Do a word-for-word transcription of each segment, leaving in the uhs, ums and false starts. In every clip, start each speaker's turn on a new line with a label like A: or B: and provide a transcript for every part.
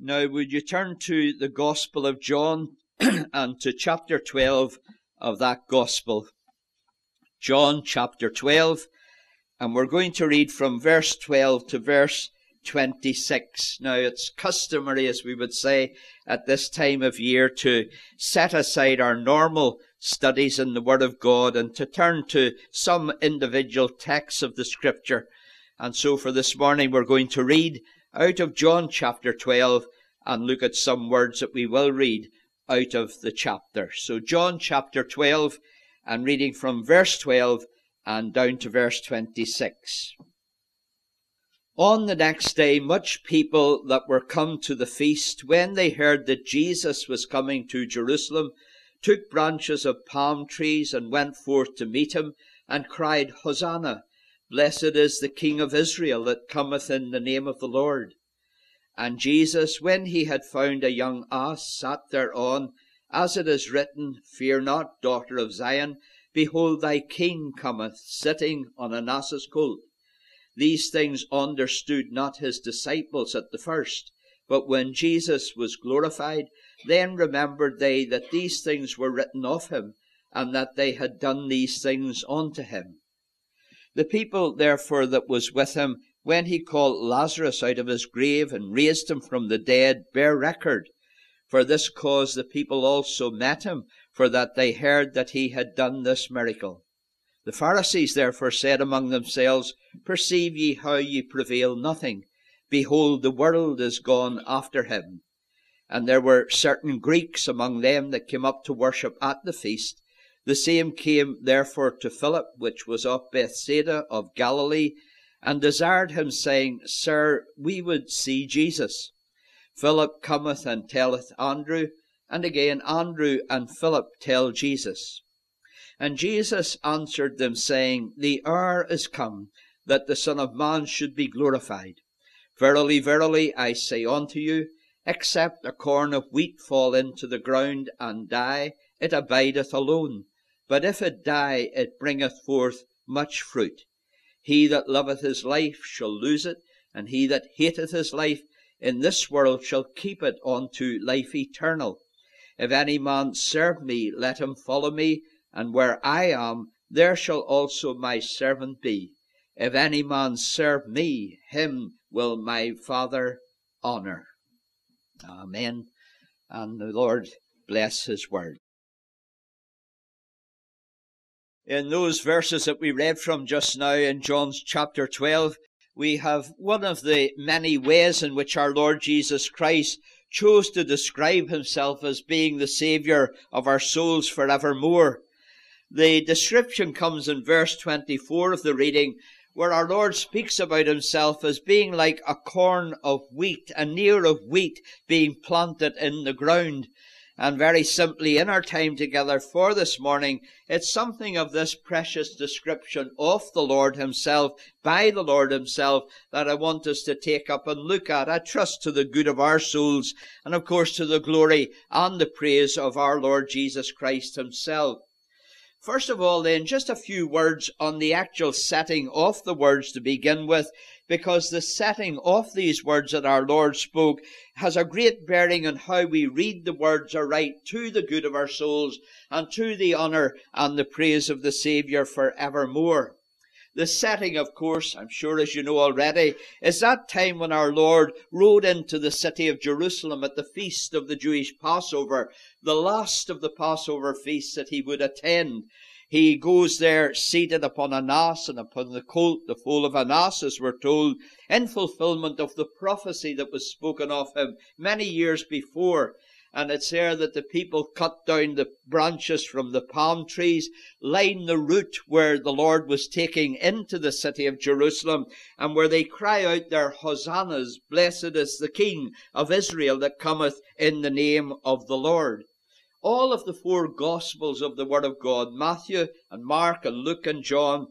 A: Now, would you turn to the Gospel of John and to chapter twelve of that Gospel? John chapter twelve, and we're going to read from verse twelve to verse twenty-six. Now, it's customary, as we would say, at this time of year to set aside our normal studies in the Word of God and to turn to some individual texts of the Scripture. And so for this morning, we're going to read out of John chapter twelve and look at some words that we will read out of the chapter. So John chapter twelve, and reading from verse twelve and down to verse twenty-six. On the next day, much people that were come to the feast, when they heard that Jesus was coming to Jerusalem, took branches of palm trees and went forth to meet him, and cried, Hosanna! Blessed is the King of Israel that cometh in the name of the Lord. And Jesus, when he had found a young ass, sat thereon, as it is written, Fear not, daughter of Zion, behold, thy King cometh, sitting on an ass's colt. These things understood not his disciples at the first, but when Jesus was glorified, then remembered they that these things were written of him, and that they had done these things unto him. The people, therefore, that was with him, when he called Lazarus out of his grave and raised him from the dead, bear record. For this cause the people also met him, for that they heard that he had done this miracle. The Pharisees therefore said among themselves, Perceive ye how ye prevail nothing? Behold, the world is gone after him. And there were certain Greeks among them that came up to worship at the feast. The same came therefore to Philip, which was of Bethsaida of Galilee, and desired him, saying, Sir, we would see Jesus. Philip cometh and telleth Andrew, and again Andrew and Philip tell Jesus. And Jesus answered them, saying, The hour is come, that the Son of Man should be glorified. Verily, verily, I say unto you, except a corn of wheat fall into the ground and die, it abideth alone. But if it die, it bringeth forth much fruit. He that loveth his life shall lose it, and he that hateth his life in this world shall keep it unto life eternal. If any man serve me, let him follow me, and where I am, there shall also my servant be. If any man serve me, him will my Father honour. Amen. And the Lord bless his word. In those verses that we read from just now in John's chapter twelve, we have one of the many ways in which our Lord Jesus Christ chose to describe himself as being the Saviour of our souls forevermore. The description comes in verse twenty-four of the reading, where our Lord speaks about himself as being like a corn of wheat, an ear of wheat being planted in the ground. And very simply, in our time together for this morning, it's something of this precious description of the Lord himself, by the Lord himself, that I want us to take up and look at. I trust to the good of our souls, and of course to the glory and the praise of our Lord Jesus Christ himself. First of all, then, just a few words on the actual setting of the words to begin with, because the setting of these words that our Lord spoke has a great bearing on how we read the words aright to the good of our souls and to the honour and the praise of the Saviour for evermore. The setting, of course, I'm sure as you know already, is that time when our Lord rode into the city of Jerusalem at the feast of the Jewish Passover, the last of the Passover feasts that he would attend. He goes there seated upon an ass and upon the colt, the foal of an ass, as we're told, in fulfillment of the prophecy that was spoken of him many years before. And it's there that the people cut down the branches from the palm trees, line the route where the Lord was taking into the city of Jerusalem, and where they cry out their hosannas, Blessed is the King of Israel that cometh in the name of the Lord. All of the four Gospels of the Word of God, Matthew and Mark and Luke and John,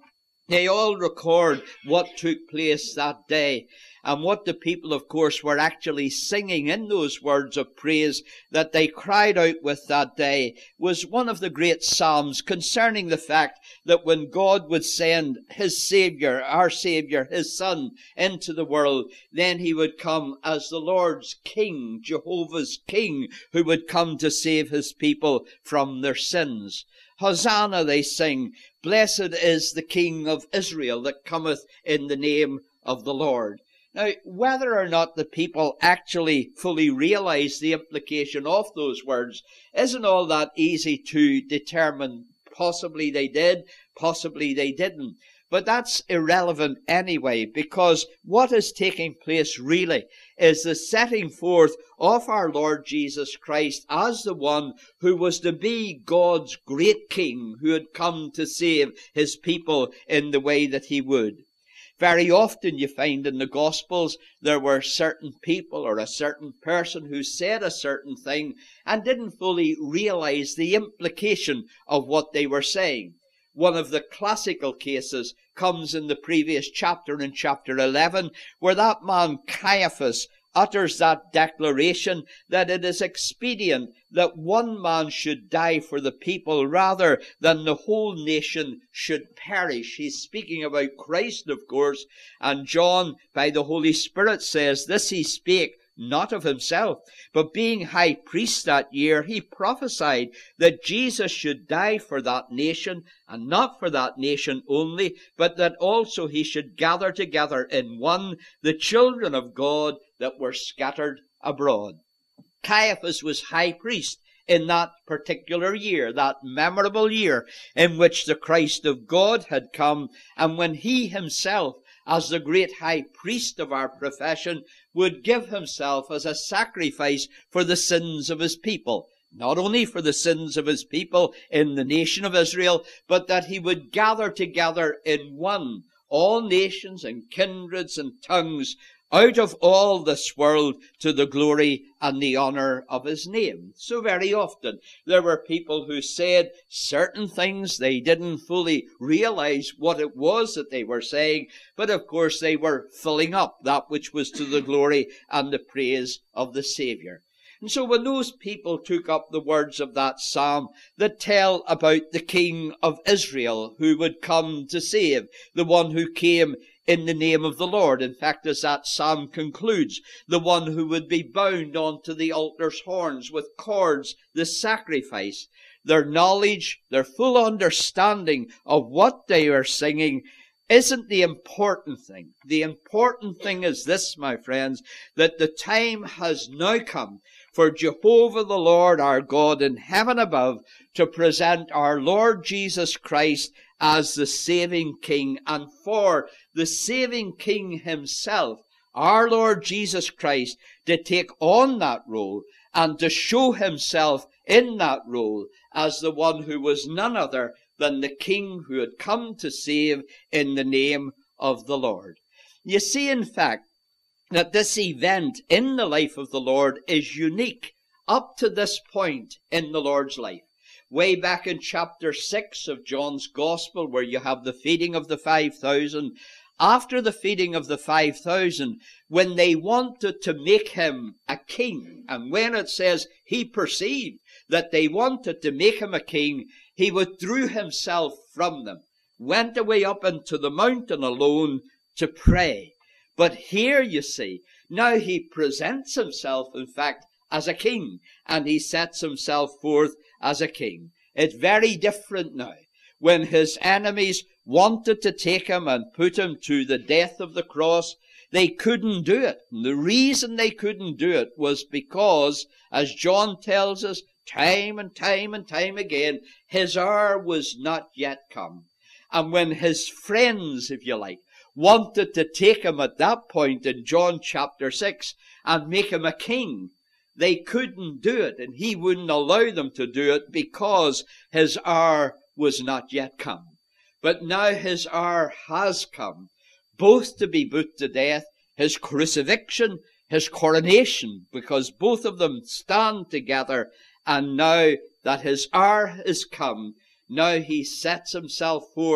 A: They all record what took place that day, and what the people, of course, were actually singing in those words of praise that they cried out with that day was one of the great psalms concerning the fact that when God would send his Saviour, our Saviour, his Son, into the world, then he would come as the Lord's King, Jehovah's King, who would come to save his people from their sins. Hosanna, they sing, blessed is the King of Israel that cometh in the name of the Lord. Now, whether or not the people actually fully realize the implication of those words isn't all that easy to determine. Possibly they did, possibly they didn't. But that's irrelevant anyway, because what is taking place really is the setting forth of our Lord Jesus Christ as the one who was to be God's great King, who had come to save his people in the way that he would. Very often you find in the Gospels there were certain people or a certain person who said a certain thing and didn't fully realize the implication of what they were saying. One of the classical cases comes in the previous chapter, in chapter eleven, where that man Caiaphas utters that declaration that it is expedient that one man should die for the people rather than the whole nation should perish. He's speaking about Christ, of course, and John, by the Holy Spirit, says this he spake not of himself, but being high priest that year, he prophesied that Jesus should die for that nation, and not for that nation only, but that also he should gather together in one the children of God that were scattered abroad. Caiaphas was high priest in that particular year, that memorable year in which the Christ of God had come, and when he himself, as the great high priest of our profession, would give himself as a sacrifice for the sins of his people. Not only for the sins of his people in the nation of Israel, but that he would gather together in one all nations and kindreds and tongues out of all this world to the glory and the honor of his name. So very often there were people who said certain things. They didn't fully realize what it was that they were saying, but of course they were filling up that which was to the glory and the praise of the Savior. And so when those people took up the words of that psalm that tell about the King of Israel who would come to save, the one who came in the name of the Lord, in fact, as that psalm concludes, the one who would be bound onto the altar's horns with cords, the sacrifice, their knowledge, their full understanding of what they are singing isn't the important thing. The important thing is this, my friends, that the time has now come for Jehovah the Lord our God in heaven above to present our Lord Jesus Christ as the saving King, and for the saving King himself, our Lord Jesus Christ, to take on that role and to show himself in that role as the one who was none other than the King who had come to save in the name of the Lord. You see, in fact, that this event in the life of the Lord is unique up to this point in the Lord's life. Way back in chapter six of John's Gospel, where you have the feeding of the five thousand, after the feeding of the five thousand, when they wanted to make him a king, and when it says he perceived that they wanted to make him a king, he withdrew himself from them, went away up into the mountain alone to pray. But here, you see, now he presents himself, in fact, as a king, and he sets himself forth as a king. It's very different now. When his enemies wanted to take him and put him to the death of the cross, they couldn't do it. And the reason they couldn't do it was because, as John tells us time and time and time again, his hour was not yet come. And when his friends, if you like, wanted to take him at that point in John chapter six and make him a king, they couldn't do it, and he wouldn't allow them to do it because his hour was not yet come. But now his hour has come, both to be put to death, his crucifixion, his coronation, because both of them stand together. And now that his hour is come, now he sets himself forth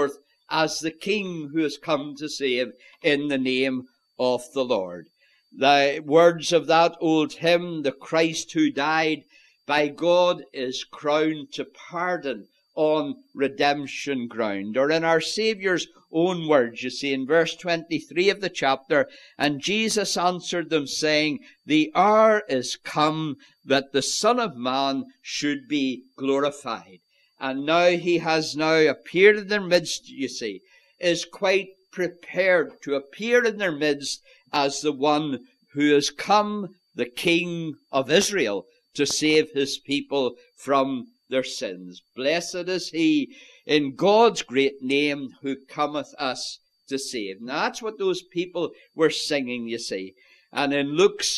A: as the King who has come to save in the name of the Lord. The words of that old hymn, the Christ who died, by God is crowned to pardon on redemption ground. Or in our Saviour's own words, you see, in verse twenty-three of the chapter, and Jesus answered them, saying, the hour is come that the Son of Man should be glorified. And now he has now appeared in their midst, you see, is quite prepared to appear in their midst as the one who has come, the King of Israel, to save his people from their sins. Blessed is he in God's great name who cometh us to save. Now that's what those people were singing, you see. And in Luke's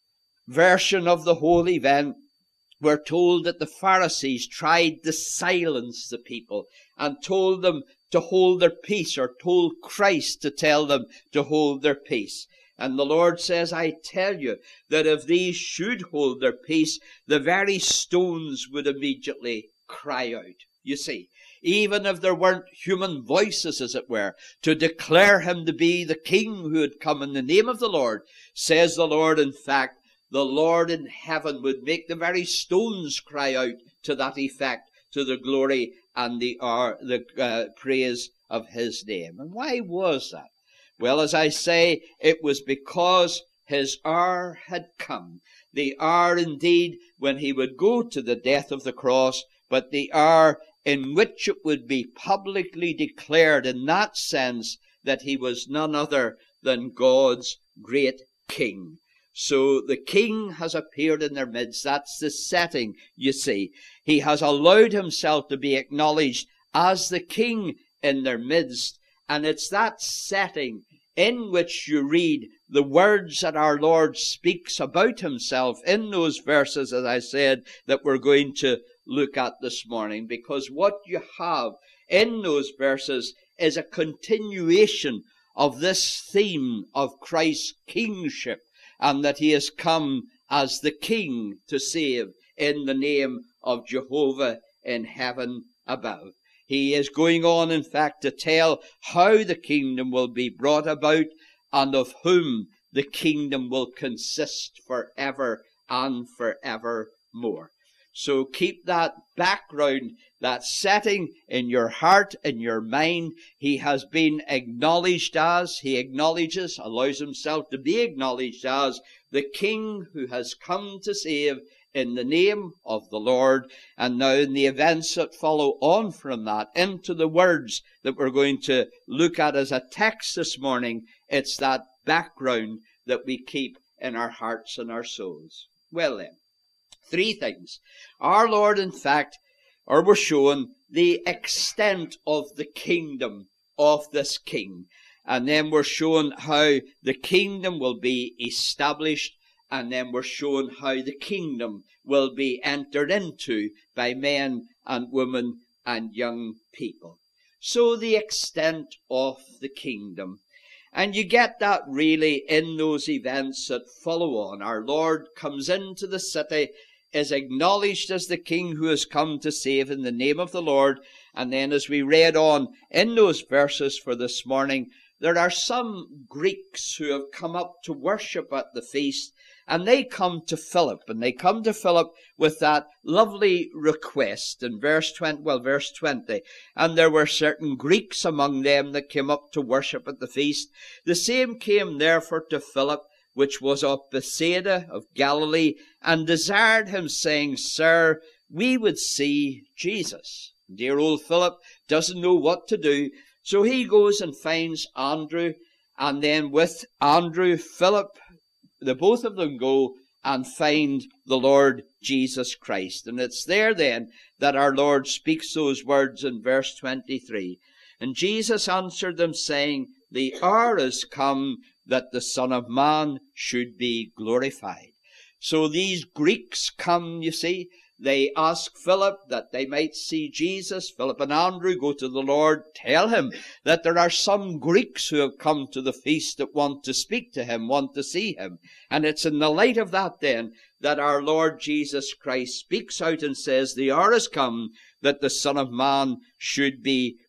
A: version of the whole event, we're told that the Pharisees tried to silence the people and told them to hold their peace, or told Christ to tell them to hold their peace. And the Lord says, I tell you that if these should hold their peace, the very stones would immediately cry out. You see, even if there weren't human voices, as it were, to declare him to be the King who had come in the name of the Lord, says the Lord, in fact, the Lord in heaven would make the very stones cry out to that effect, to the glory and the, uh, the uh, praise of his name. And why was that? Well, as I say, it was because his hour had come. The hour indeed when he would go to the death of the cross, but the hour in which it would be publicly declared in that sense that he was none other than God's great King. So the King has appeared in their midst. That's the setting, you see. He has allowed himself to be acknowledged as the King in their midst. And it's that setting in which you read the words that our Lord speaks about himself in those verses, as I said, that we're going to look at this morning. Because what you have in those verses is a continuation of this theme of Christ's kingship, and that he has come as the King to save in the name of Jehovah in heaven above. He is going on, in fact, to tell how the kingdom will be brought about and of whom the kingdom will consist forever and forevermore. So keep that background, that setting in your heart, in your mind. He has been acknowledged as, he acknowledges, allows himself to be acknowledged as the King who has come to save in the name of the Lord. And now in the events that follow on from that into the words that we're going to look at as a text this morning, it's that background that we keep in our hearts and our souls. Well then, three things. Our Lord, in fact, or we're shown the extent of the kingdom of this King. And then we're shown how the kingdom will be established. And then we're shown how the kingdom will be entered into by men and women and young people. So the extent of the kingdom. And you get that really in those events that follow on. Our Lord comes into the city, is acknowledged as the King who has come to save in the name of the Lord. And then as we read on in those verses for this morning, there are some Greeks who have come up to worship at the feast, and they come to Philip, and they come to Philip with that lovely request in verse twenty, well, verse twenty. And there were certain Greeks among them that came up to worship at the feast. The same came therefore to Philip, which was of Bethsaida of Galilee, and desired him, saying, Sir, we would see Jesus. Dear old Philip doesn't know what to do, so he goes and finds Andrew, and then with Andrew, Philip, the both of them go and find the Lord Jesus Christ. And it's there then that our Lord speaks those words in verse twenty-three. And Jesus answered them, saying, The hour is come that the Son of Man should be glorified. So these Greeks come, you see. They ask Philip that they might see Jesus. Philip and Andrew go to the Lord, tell him that there are some Greeks who have come to the feast that want to speak to him, want to see him. And it's in the light of that then that our Lord Jesus Christ speaks out and says, The hour has come that the Son of Man should be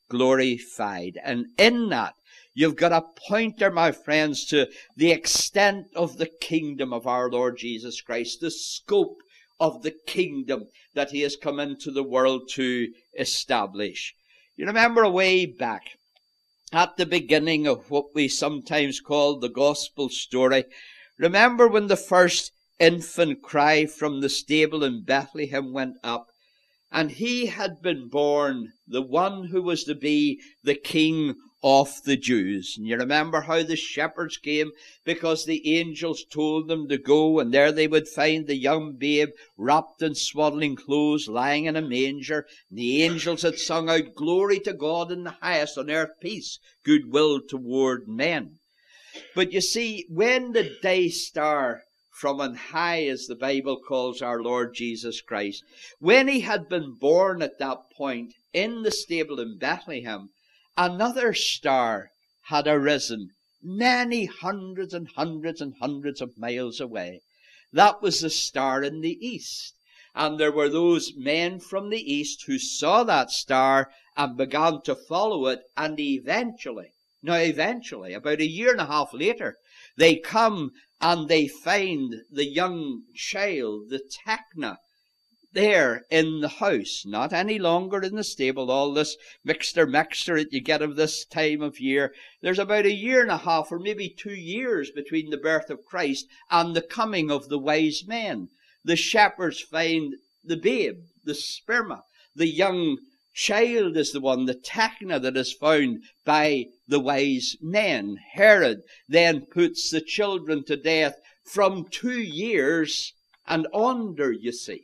A: glorified. And in that, you've got a pointer, my friends, to the extent of the kingdom of our Lord Jesus Christ, the scope of the kingdom that he has come into the world to establish. You remember a way back at the beginning of what we sometimes call the gospel story. Remember when the first infant cry from the stable in Bethlehem went up, and he had been born, the one who was to be the King of the Jews. And you remember how the shepherds came because the angels told them to go, and there they would find the young babe wrapped in swaddling clothes, lying in a manger. And the angels had sung out, "Glory to God in the highest, on earth peace, goodwill toward men." But you see, when the day star from on high, as the Bible calls our Lord Jesus Christ, when he had been born at that point in the stable in Bethlehem, another star had arisen many hundreds and hundreds and hundreds of miles away. That was the star in the east. And there were those men from the east who saw that star and began to follow it. And eventually, now eventually, about a year and a half later, they come and they find the young child, the Tekna, there in the house, not any longer in the stable. All this mixture mixture that you get of this time of year. There's about a year and a half or maybe two years between the birth of Christ and the coming of the wise men. The shepherds find the babe, the sperma. The young child is the one, the Tekna, that is found by the wise men. Herod then puts the children to death from two years and under, you see.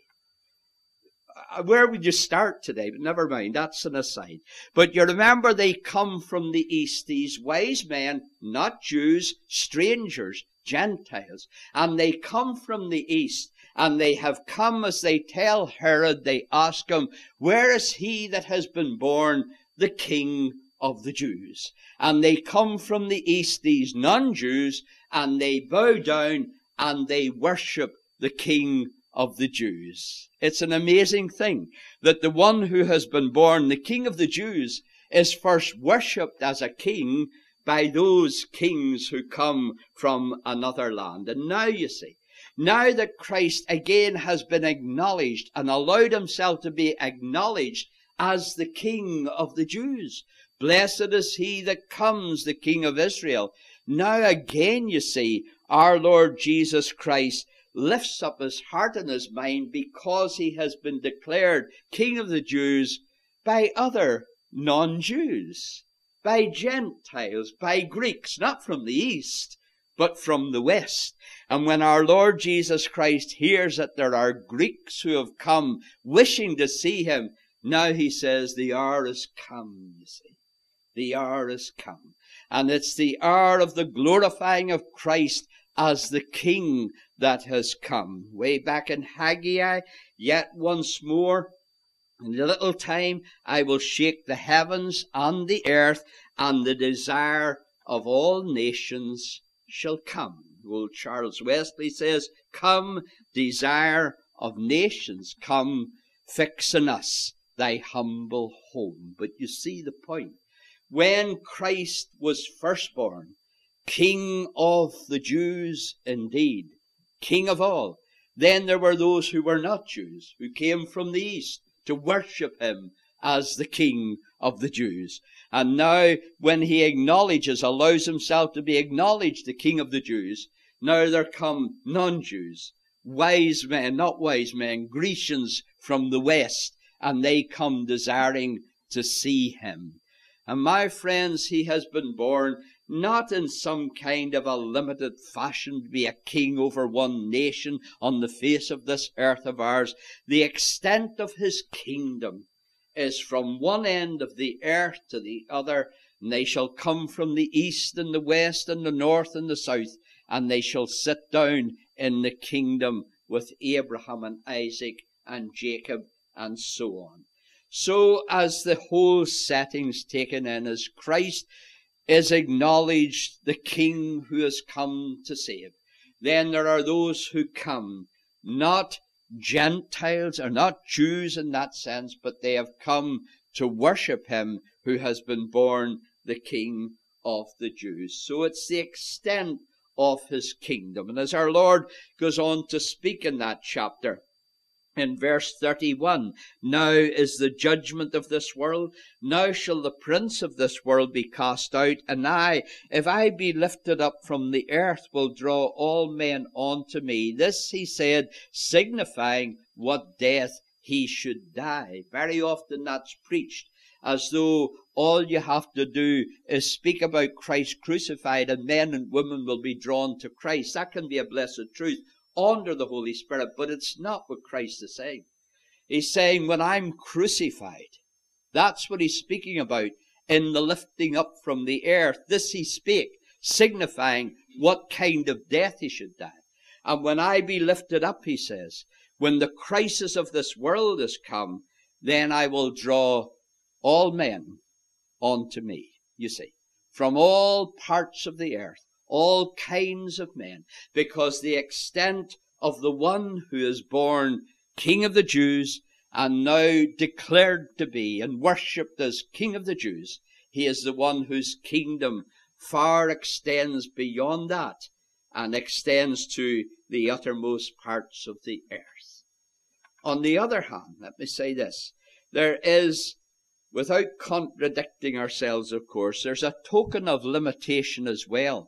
A: Where would you start today? But never mind, that's an aside. But you remember they come from the east, these wise men, not Jews, strangers, Gentiles. And they come from the east, and they have come as they tell Herod, they ask him, "Where is he that has been born the King of the Jews?" And they come from the east, these non-Jews, and they bow down and they worship the King of the Jews. It's an amazing thing that the one who has been born, the King of the Jews, is first worshipped as a king by those kings who come from another land. And now you see, now that Christ again has been acknowledged and allowed himself to be acknowledged as the King of the Jews, blessed is he that comes, the King of Israel. Now again, you see, our Lord Jesus Christ lifts up his heart and his mind because he has been declared King of the Jews by other non-Jews, by Gentiles, by Greeks, not from the east, but from the west. And when our Lord Jesus Christ hears that there are Greeks who have come wishing to see him, now he says, the hour is come, you see. The hour is come. And it's the hour of the glorifying of Christ as the King that has come. Way back in Haggai, yet once more, in a little time, I will shake the heavens and the earth, and the desire of all nations shall come. Old Charles Wesley says, "Come, desire of nations, come, fix in us thy humble home." But you see the point. When Christ was firstborn, King of the Jews indeed, King of all, then there were those who were not Jews, who came from the east to worship him as the King of the Jews. And now when he acknowledges, allows himself to be acknowledged, the King of the Jews, now there come non-Jews, wise men, not wise men, Grecians from the west, and they come desiring to see him. And my friends, he has been born not in some kind of a limited fashion to be a king over one nation on the face of this earth of ours. The extent of his kingdom is from one end of the earth to the other, and they shall come from the east and the west and the north and the south, and they shall sit down in the kingdom with Abraham and Isaac and Jacob and so on. So as the whole setting's taken in, as Christ is acknowledged the King who has come to save, then there are those who come, not Gentiles or not Jews in that sense, but they have come to worship him who has been born the King of the Jews. So it's the extent of his kingdom. And as our Lord goes on to speak in that chapter, in verse thirty-one, now is the judgment of this world. Now shall the prince of this world be cast out. And I, if I be lifted up from the earth, will draw all men unto me. This he said, signifying what death he should die. Very often that's preached as though all you have to do is speak about Christ crucified and men and women will be drawn to Christ. That can be a blessed truth under the Holy Spirit, but it's not what Christ is saying. He's saying, when I'm crucified, that's what he's speaking about in the lifting up from the earth. This he spake, signifying what kind of death he should die. And when I be lifted up, he says, when the crisis of this world is come, then I will draw all men unto me. You see, from all parts of the earth, all kinds of men, because the extent of the one who is born King of the Jews and now declared to be and worshipped as King of the Jews, he is the one whose kingdom far extends beyond that and extends to the uttermost parts of the earth. On the other hand, let me say this, there is, without contradicting ourselves, of course, there's a token of limitation as well.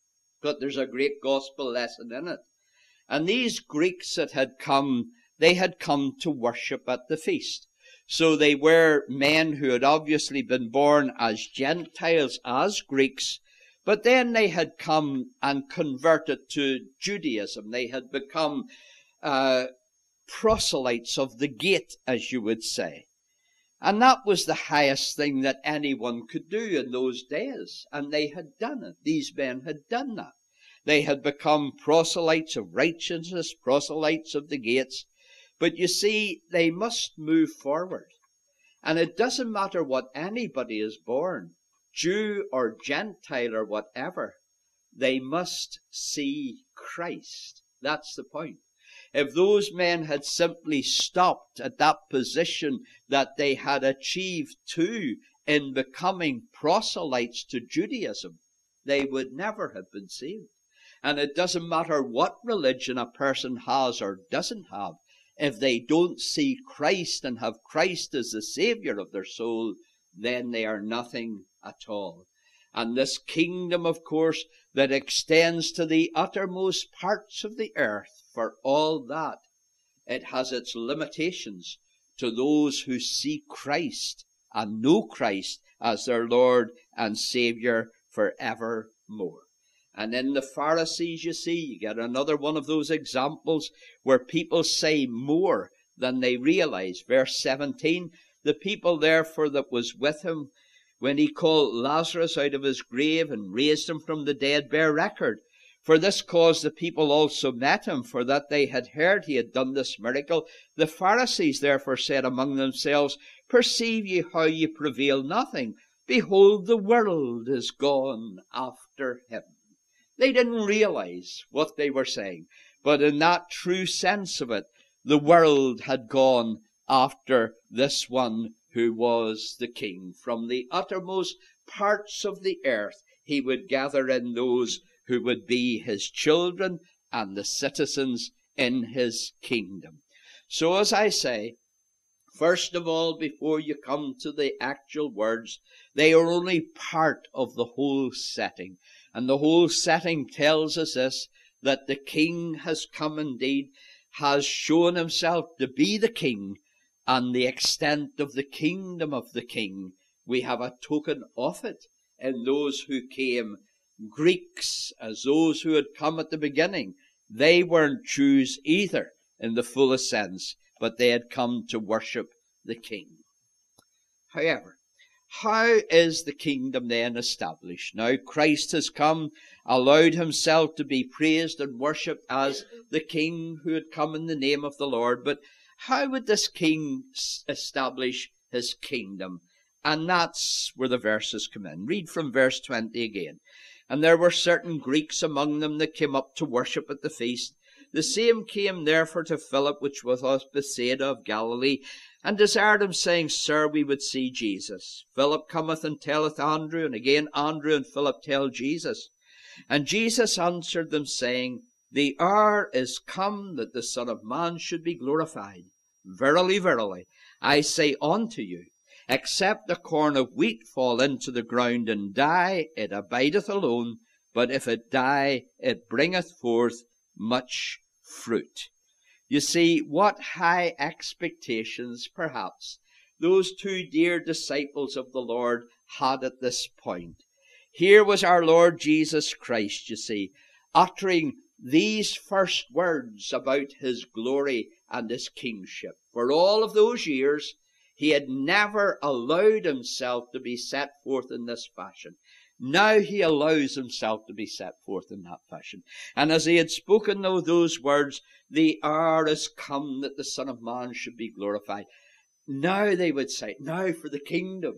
A: But there's a great gospel lesson in it. And these Greeks that had come, they had come to worship at the feast. So they were men who had obviously been born as Gentiles, as Greeks, but then they had come and converted to Judaism. They had become uh, proselytes of the gate, as you would say. And that was the highest thing that anyone could do in those days. And they had done it. These men had done that. They had become proselytes of righteousness, proselytes of the gates. But you see, they must move forward. And it doesn't matter what anybody is born, Jew or Gentile or whatever, they must see Christ. That's the point. If those men had simply stopped at that position that they had achieved to in becoming proselytes to Judaism, they would never have been saved. And it doesn't matter what religion a person has or doesn't have, if they don't see Christ and have Christ as the Savior of their soul, then they are nothing at all. And this kingdom, of course, that extends to the uttermost parts of the earth, for all that, it has its limitations to those who see Christ and know Christ as their Lord and Savior forevermore. And in the Pharisees, you see, you get another one of those examples where people say more than they realize. Verse seventeen, the people therefore that was with him, when he called Lazarus out of his grave and raised him from the dead, bear record. For this cause the people also met him, for that they had heard he had done this miracle. The Pharisees therefore said among themselves, perceive ye how ye prevail nothing? Behold, the world is gone after him. They didn't realize what they were saying, but in that true sense of it, the world had gone after this one who was the King. From the uttermost parts of the earth, he would gather in those who would be his children and the citizens in his kingdom. So as I say, first of all, before you come to the actual words, they are only part of the whole setting. And the whole setting tells us this, that the King has come indeed, has shown himself to be the King, and the extent of the kingdom of the King, we have a token of it in those who came, Greeks, as those who had come at the beginning. They weren't Jews either in the fullest sense, but they had come to worship the King. However, how is the kingdom then established? Now Christ has come, allowed himself to be praised and worshipped as the King who had come in the name of the Lord. But how would this King establish his kingdom? And that's where the verses come in. Read from verse twenty again. And there were certain Greeks among them that came up to worship at the feast. The same came therefore to Philip, which was of Bethsaida of Galilee, and desired him, saying, Sir, we would see Jesus. Philip cometh and telleth Andrew, and again Andrew and Philip tell Jesus. And Jesus answered them, saying, The hour is come that the Son of Man should be glorified. Verily, verily, I say unto you, except a corn of wheat fall into the ground and die, it abideth alone, but if it die, it bringeth forth much fruit. You see, what high expectations, perhaps, those two dear disciples of the Lord had at this point. Here was our Lord Jesus Christ, you see, uttering these first words about his glory and his kingship. For all of those years, he had never allowed himself to be set forth in this fashion. Now he allows himself to be set forth in that fashion. And as he had spoken though those words, the hour is come that the Son of Man should be glorified. Now they would say, now for the kingdom.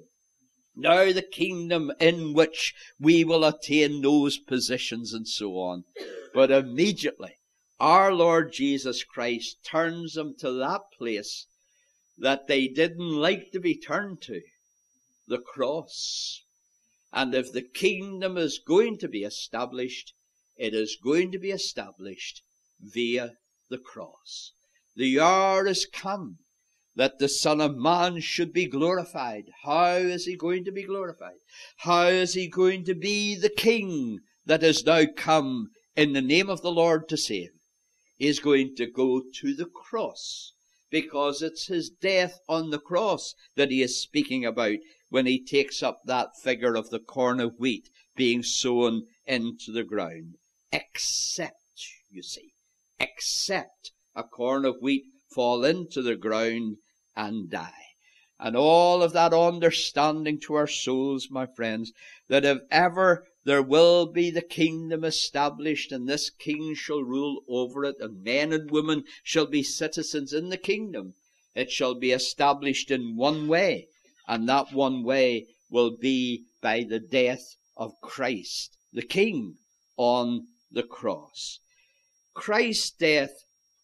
A: Now the kingdom in which we will attain those positions and so on. But immediately, our Lord Jesus Christ turns them to that place that they didn't like to be turned to, the cross. And if the kingdom is going to be established, it is going to be established via the cross. The hour is come that the Son of Man should be glorified. How is he going to be glorified? How is he going to be the King that is now come in the name of the Lord to save? He is going to go to the cross, because it's his death on the cross that he is speaking about when he takes up that figure of the corn of wheat being sown into the ground. Except, you see, except a corn of wheat fall into the ground and die. And all of that understanding to our souls, my friends, that if ever there will be the kingdom established, and this king shall rule over it, and men and women shall be citizens in the kingdom, it shall be established in one way, and that one way will be by the death of Christ, the King, on the cross. Christ's death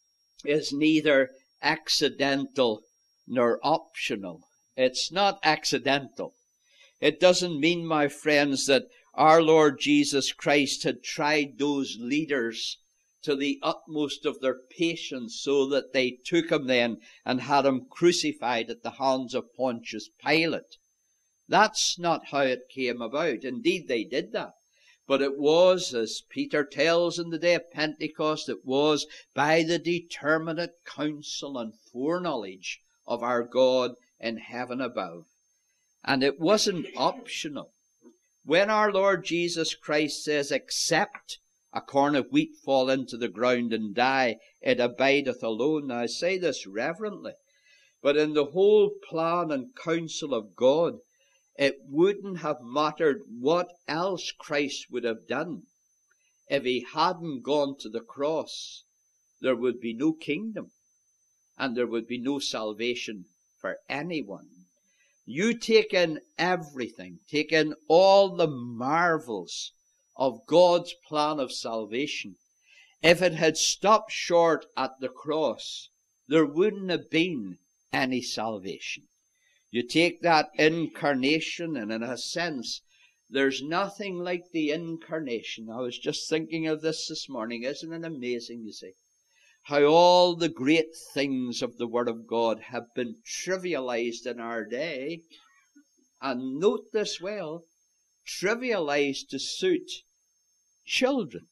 A: is neither accidental nor optional. It's not accidental. It doesn't mean, my friends, that our Lord Jesus Christ had tried those leaders to the utmost of their patience so that they took him then and had him crucified at the hands of Pontius Pilate. That's not how it came about. Indeed, they did that. But it was, as Peter tells in the day of Pentecost, it was by the determinate counsel and foreknowledge of our God in heaven above. And it wasn't optional. When our Lord Jesus Christ says, except a corn of wheat fall into the ground and die, it abideth alone. Now I say this reverently, but in the whole plan and counsel of God, it wouldn't have mattered what else Christ would have done. If he hadn't gone to the cross, there would be no kingdom, and there would be no salvation for anyone. You take in everything, take in all the marvels of God's plan of salvation. If it had stopped short at the cross, there wouldn't have been any salvation. You take that incarnation, and in a sense, there's nothing like the incarnation. I was just thinking of this this morning. Isn't it amazing, you see, how all the great things of the Word of God have been trivialized in our day? And note this well, trivialized to suit children.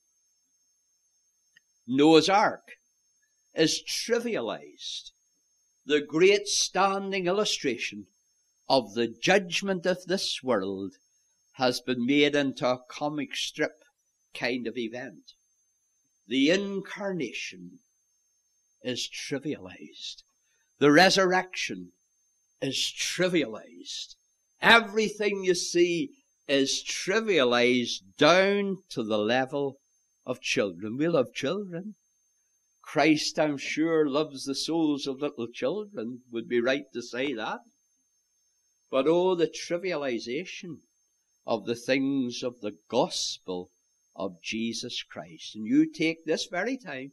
A: Noah's Ark is trivialized. The great standing illustration of the judgment of this world has been made into a comic strip kind of event. The incarnation is trivialized. The resurrection is trivialized. Everything you see is trivialized down to the level of children. We love children. Christ, I'm sure, loves the souls of little children. Would be right to say that. But oh, the trivialization of the things of the gospel of Jesus Christ. And you take this very time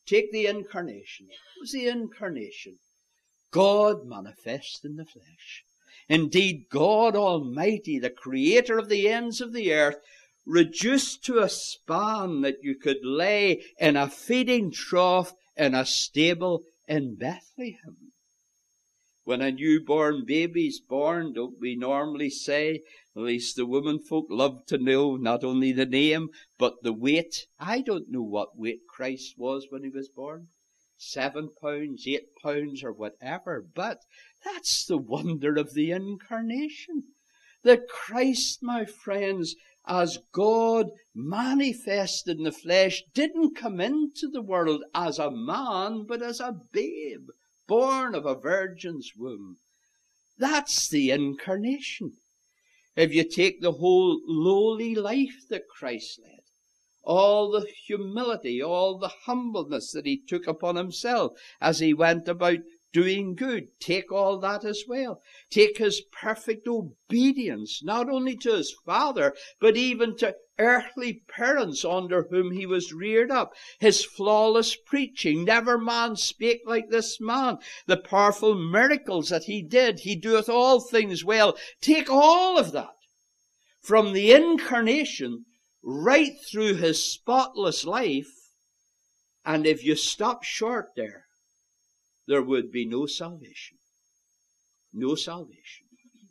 A: Take the incarnation. What was the incarnation? God manifest in the flesh. Indeed, God Almighty, the creator of the ends of the earth, reduced to a span that you could lay in a feeding trough in a stable in Bethlehem. When a newborn baby's born, don't we normally say, at least the women folk love to know not only the name, but the weight. I don't know what weight Christ was when he was born. Seven pounds, eight pounds, or whatever. But that's the wonder of the incarnation. That Christ, my friends, as God manifested in the flesh, didn't come into the world as a man, but as a babe, born of a virgin's womb. That's the incarnation. If you take the whole lowly life that Christ led, all the humility, all the humbleness that he took upon himself as he went about doing good, take all that as well. Take his perfect obedience, not only to his Father, but even to earthly parents under whom he was reared up. His flawless preaching, never man spake like this man. The powerful miracles that he did, he doeth all things well. Take all of that from the incarnation right through his spotless life, and if you stop short there, there would be no salvation. No salvation.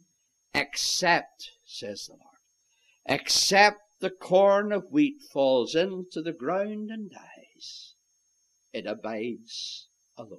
A: Except, says the Lord, except the corn of wheat falls into the ground and dies, it abides alone.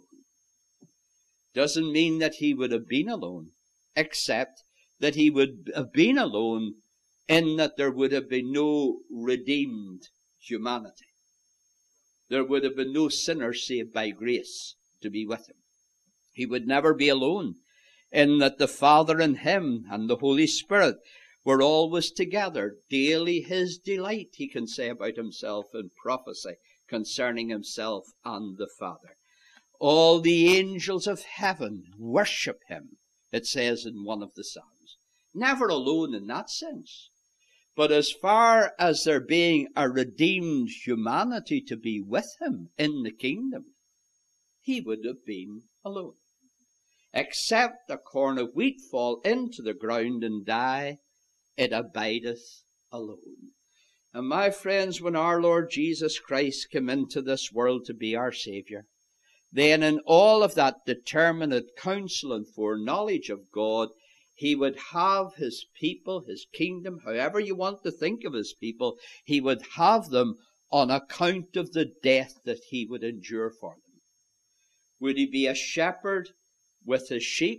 A: Doesn't mean that he would have been alone, except that he would have been alone in that there would have been no redeemed humanity. There would have been no sinner saved by grace to be with him. He would never be alone, in that the Father and him and the Holy Spirit were always together, daily his delight, he can say about himself in prophecy concerning himself and the Father. All the angels of heaven worship him, it says in one of the Psalms. Never alone in that sense. But as far as there being a redeemed humanity to be with him in the kingdom, he would have been alone. Except a corn of wheat fall into the ground and die, it abideth alone. And my friends, when our Lord Jesus Christ came into this world to be our Saviour, then in all of that determinate counsel and foreknowledge of God, he would have his people, his kingdom, however you want to think of his people, he would have them on account of the death that he would endure for them. Would he be a shepherd with his sheep?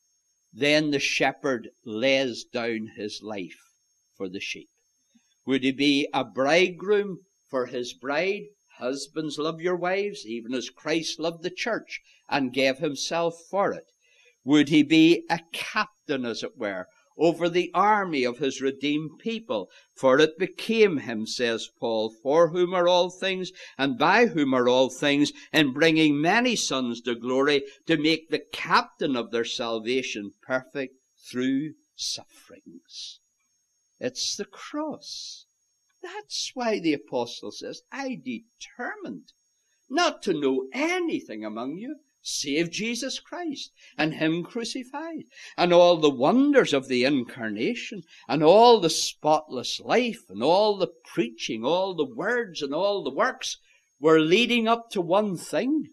A: Then the shepherd lays down his life for the sheep. Would he be a bridegroom for his bride? Husbands, love your wives, even as Christ loved the church and gave himself for it. Would he be a captain, as it were, over the army of his redeemed people? For it became him, says Paul, for whom are all things, and by whom are all things, in bringing many sons to glory, to make the captain of their salvation perfect through sufferings. It's the cross. That's why the apostle says, I determined not to know anything among you save Jesus Christ and him crucified, and all the wonders of the incarnation, and all the spotless life, and all the preaching, all the words, and all the works were leading up to one thing.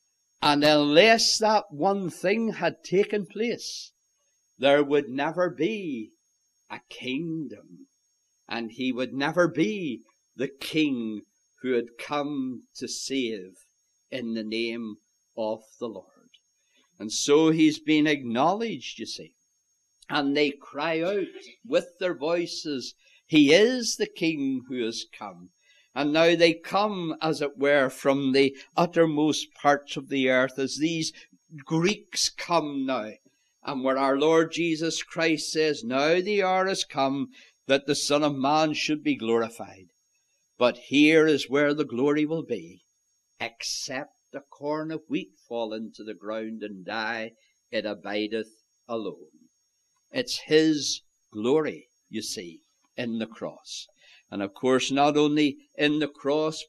A: And unless that one thing had taken place, there would never be a kingdom, and he would never be the king who had come to save in the name of the Lord. And so he's been acknowledged, you see. And they cry out with their voices, he is the king who has come. And now they come, as it were, from the uttermost parts of the earth, as these Greeks come now. And where our Lord Jesus Christ says, now the hour has come that the Son of Man should be glorified. But here is where the glory will be. Except a corn of wheat fall into the ground and die, it abideth alone. It's his glory, you see, in the cross. And of course, not only in the cross, but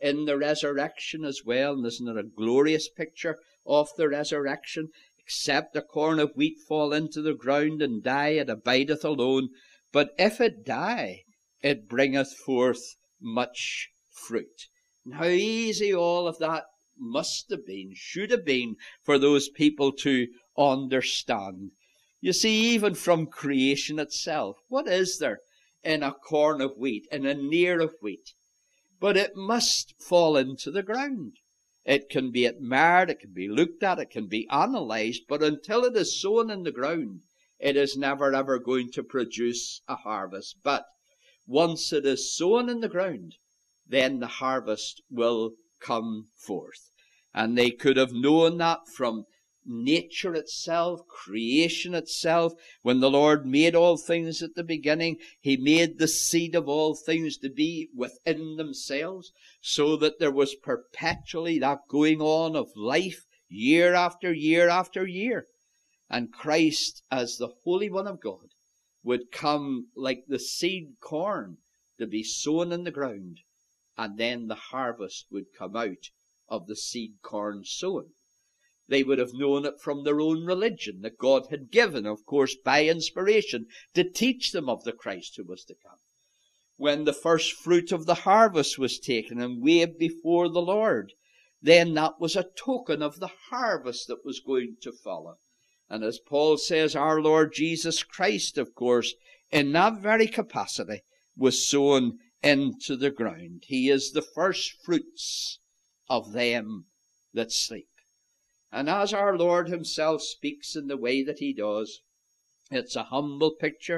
A: in the resurrection as well. And isn't it a glorious picture of the resurrection? Except a corn of wheat fall into the ground and die, it abideth alone. But if it die, it bringeth forth much fruit. And how easy all of that must have been, should have been, for those people to understand. You see, even from creation itself, what is there in a corn of wheat, in an ear of wheat? But it must fall into the ground. It can be admired, it can be looked at, it can be analysed, but until it is sown in the ground, it is never ever going to produce a harvest. But once it is sown in the ground, then the harvest will come forth. And they could have known that from nature itself, creation itself. When the Lord made all things at the beginning, he made the seed of all things to be within themselves, so that there was perpetually that going on of life, year after year after year. And Christ, as the Holy One of God, would come like the seed corn to be sown in the ground, and then the harvest would come out of the seed corn sown. They would have known it from their own religion that God had given, of course, by inspiration, to teach them of the Christ who was to come. When the first fruit of the harvest was taken and waved before the Lord, then that was a token of the harvest that was going to follow. And as Paul says, our Lord Jesus Christ, of course, in that very capacity, was sown into the ground. He is the first fruits of them that sleep. And as our Lord himself speaks in the way that he does, it's a humble picture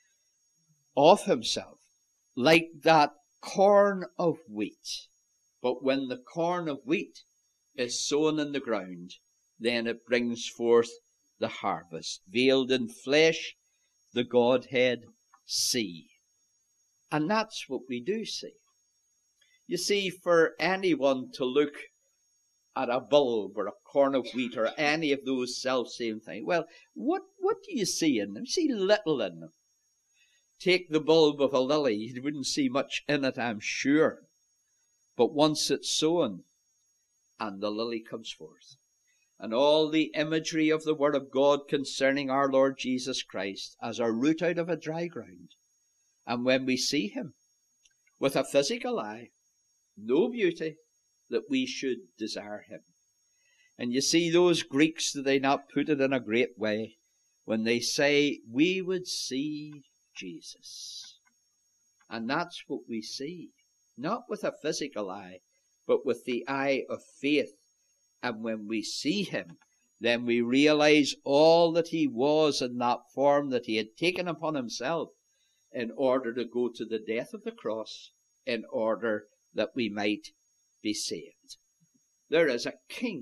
A: of himself, like that corn of wheat. But when the corn of wheat is sown in the ground, then it brings forth the harvest. Veiled in flesh, the Godhead see. And that's what we do see. You see, for anyone to look at a bulb or a corn of wheat or any of those self-same things, well, what, what do you see in them? You see little in them. Take the bulb of a lily, you wouldn't see much in it, I'm sure. But once it's sown, and the lily comes forth. And all the imagery of the Word of God concerning our Lord Jesus Christ as a root out of a dry ground. And when we see him with a physical eye, no beauty, that we should desire him. And you see, those Greeks, do they not put it in a great way when they say, we would see Jesus. And that's what we see, not with a physical eye, but with the eye of faith. And when we see him, then we realize all that he was in that form that he had taken upon himself in order to go to the death of the cross, in order that we might be saved. There is a king.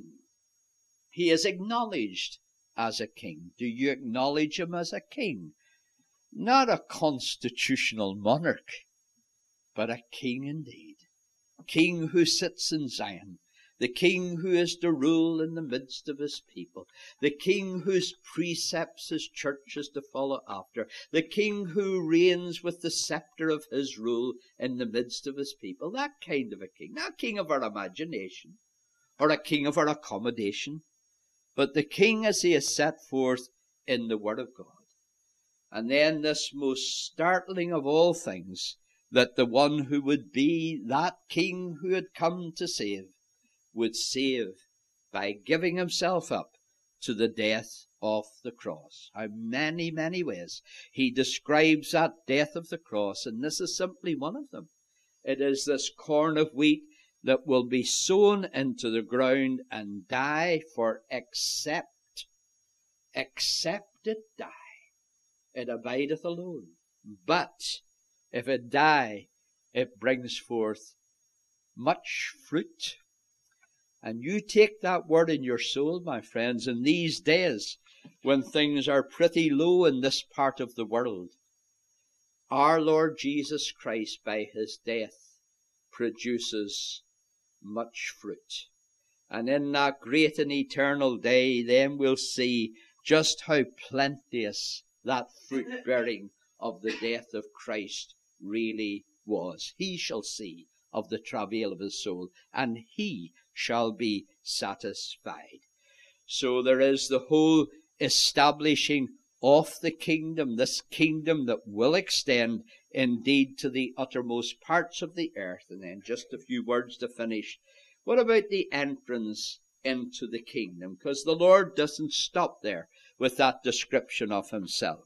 A: He is acknowledged as a king. Do you acknowledge him as a king? Not a constitutional monarch, but a king indeed. King who sits in Zion. The king who is to rule in the midst of his people. The king whose precepts his church is to follow after. The king who reigns with the scepter of his rule in the midst of his people. That kind of a king. Not a king of our imagination or a king of our accommodation, but the king as he is set forth in the Word of God. And then this most startling of all things, that the one who would be that king who had come to save would save by giving himself up to the death of the cross. How many, many ways he describes that death of the cross, and this is simply one of them. It is this corn of wheat that will be sown into the ground and die, for except, except it die, it abideth alone. But if it die, it brings forth much fruit. And you take that word in your soul, my friends, in these days when things are pretty low in this part of the world. Our Lord Jesus Christ, by his death, produces much fruit. And in that great and eternal day, then we'll see just how plenteous that fruit bearing of the death of Christ really was. He shall see of the travail of his soul, and he shall be satisfied. So there is the whole establishing of the kingdom, this kingdom that will extend indeed to the uttermost parts of the earth. And then just a few words to finish. What about the entrance into the kingdom? Because the Lord doesn't stop there with that description of himself.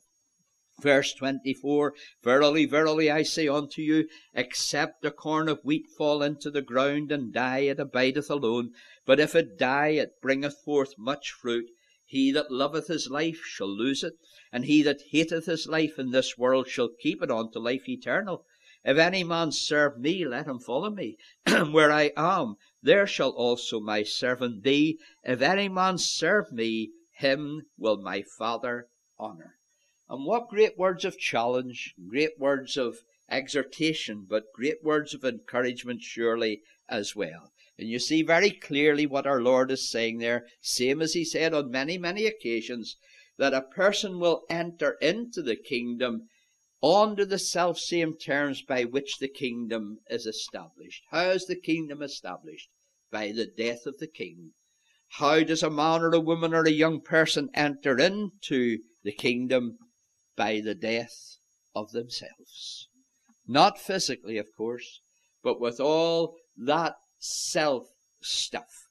A: Verse twenty-four, verily, verily, I say unto you, except a corn of wheat fall into the ground and die, it abideth alone. But if it die, it bringeth forth much fruit. He that loveth his life shall lose it, and he that hateth his life in this world shall keep it unto life eternal. If any man serve me, let him follow me. Where I am, there shall also my servant be. If any man serve me, him will my Father honour. And what great words of challenge, great words of exhortation, but great words of encouragement surely as well. And you see very clearly what our Lord is saying there, same as he said on many, many occasions, that a person will enter into the kingdom under the self-same terms by which the kingdom is established. How is the kingdom established? By the death of the king. How does a man or a woman or a young person enter into the kingdom? By the death of themselves. Not physically, of course, but with all that self stuff,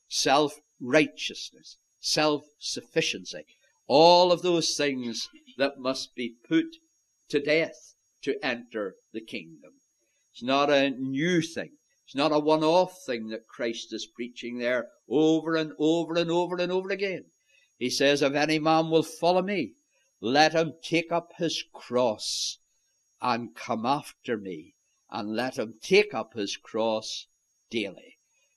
A: self-righteousness, self-sufficiency, all of those things that must be put to death to enter the kingdom. It's not a new thing. It's not a one-off thing that Christ is preaching there over and over and over and over again. He says, if any man will follow me, let him take up his cross and come after me, and let him take up his cross daily.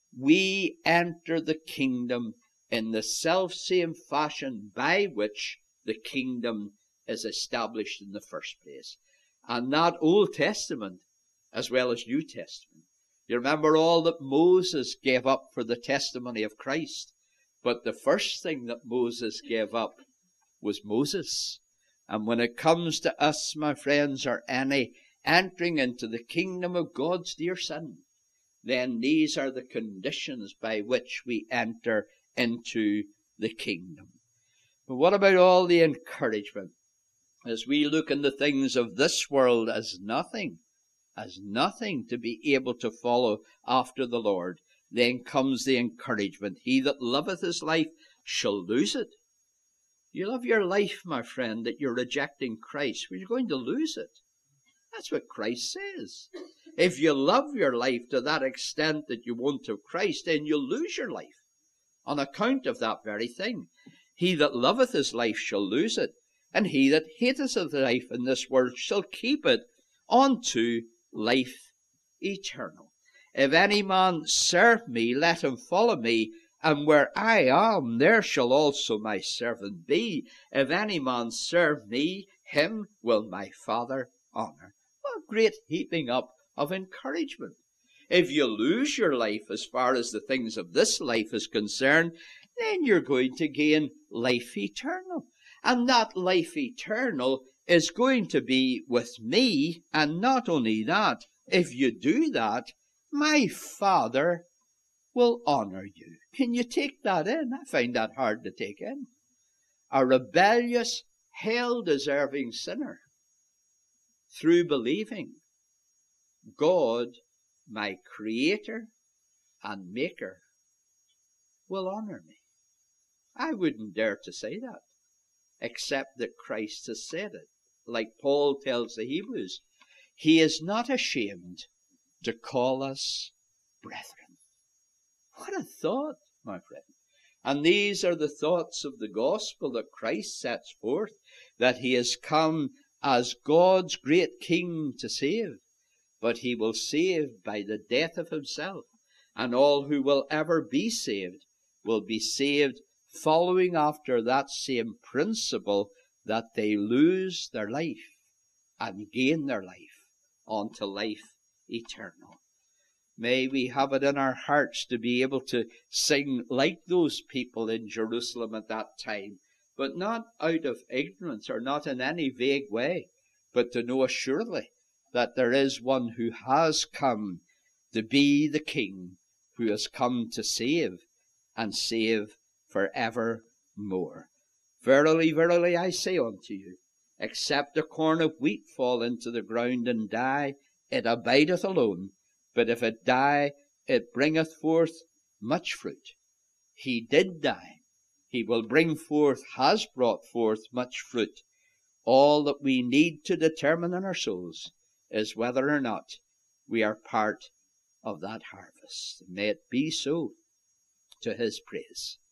A: We enter the kingdom in the self-same fashion by which the kingdom is established in the first place. And not Old Testament as well as New Testament. You remember all that Moses gave up for the testimony of Christ. But the first thing that Moses gave up was Moses. And when it comes to us, my friends, or any entering into the kingdom of God's dear Son, then these are the conditions by which we enter into the kingdom. But what about all the encouragement? As we look in the things of this world as nothing, as nothing to be able to follow after the Lord, then comes the encouragement. He that loveth his life shall lose it. You love your life, my friend, that you're rejecting Christ, well, you're going to lose it. That's what Christ says. If you love your life to that extent that you won't have Christ, then you'll lose your life on account of that very thing. He that loveth his life shall lose it, and he that hateth his life in this world shall keep it unto life eternal. If any man serve me, let him follow me, and where I am, there shall also my servant be. If any man serve me, him will my Father honour. What a great heaping up of encouragement. If you lose your life as far as the things of this life is concerned, then you're going to gain life eternal. And that life eternal is going to be with me. And not only that, if you do that, my Father will honour you. Can you take that in? I find that hard to take in. A rebellious, hell-deserving sinner, through believing, God, my Creator and Maker, will honour me. I wouldn't dare to say that, except that Christ has said it. Like Paul tells the Hebrews, he is not ashamed to call us brethren. What a thought, my friend. And these are the thoughts of the gospel that Christ sets forth, that he has come as God's great King to save, but he will save by the death of himself, and all who will ever be saved will be saved following after that same principle, that they lose their life and gain their life unto life eternal. May we have it in our hearts to be able to sing like those people in Jerusalem at that time, but not out of ignorance or not in any vague way, but to know assuredly that there is one who has come to be the King who has come to save and save for evermore. Verily, verily, I say unto you, except a corn of wheat fall into the ground and die, it abideth alone. But if it die, it bringeth forth much fruit. He did die. He will bring forth, has brought forth much fruit. All that we need to determine in our souls is whether or not we are part of that harvest. May it be so, to his praise.